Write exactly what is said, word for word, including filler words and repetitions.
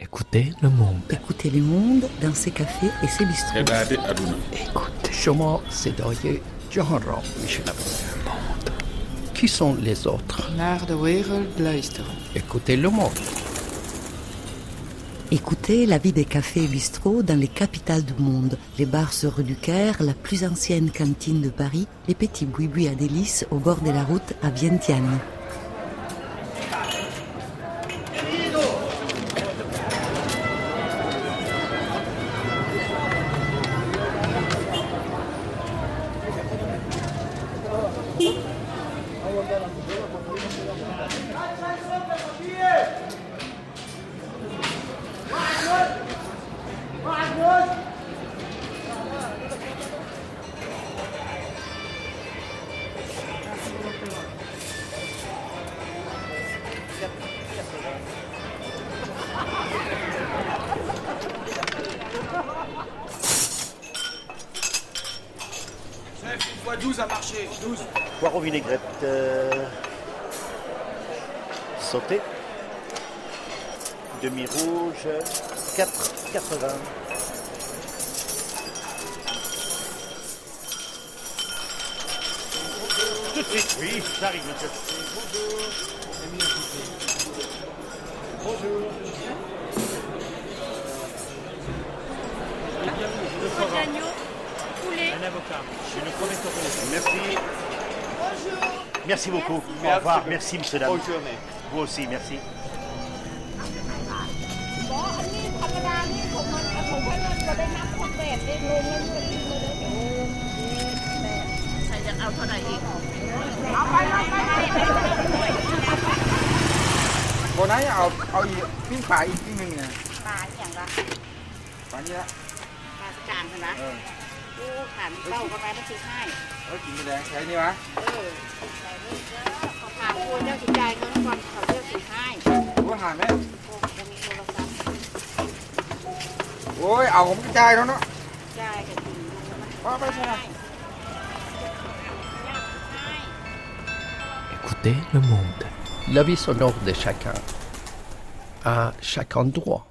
Écoutez le monde. Écoutez le monde dans ses cafés et ses bistrots. Écoute. شما صدای جهان را میشنوید. Qui sont les autres? Naar de wereld luisteren. Écoutez le monde. Écoutez la vie des cafés et bistrots dans les capitales du monde. Les bars sur rue du Caire, la plus ancienne cantine de Paris, les petits boui-boui à délices au bord de la route à Vientiane. douze à marcher, douze. Poireau vinaigrette euh, sauté. Demi-rouge, quatre quatre-vingts. Tout de suite, oui, j'arrive, monsieur. Bonjour. Bonjour. Un avocat. Je suis le premier. Merci. Bonjour. Merci beaucoup. Merci. Au revoir. Merci, monsieur dame. Bonne journée. Vous aussi, merci. Cô nãy ao ao gì miếng pieอีกที่นึงเนี่ยปลาอย่างละปลานี้ละปลาจานใช่ไหมเออกูขันเต้าเข้าไปไม่ซื้อให้เออกินไม่แดงใช้นี่วะเออใส่เลยเด้อขอถามกูเจ้าสิจ่ายเงินก่อนเขาเลือกสิให้กูหาไหมกูจะมีโทรศัพท์โอ้ยเอาผมกระจายแล้วเนาะจ่ายกับจริงดูมันว่าไปใช่ไหม Écoutez le monde. La vie sonore de chacun, à chaque endroit.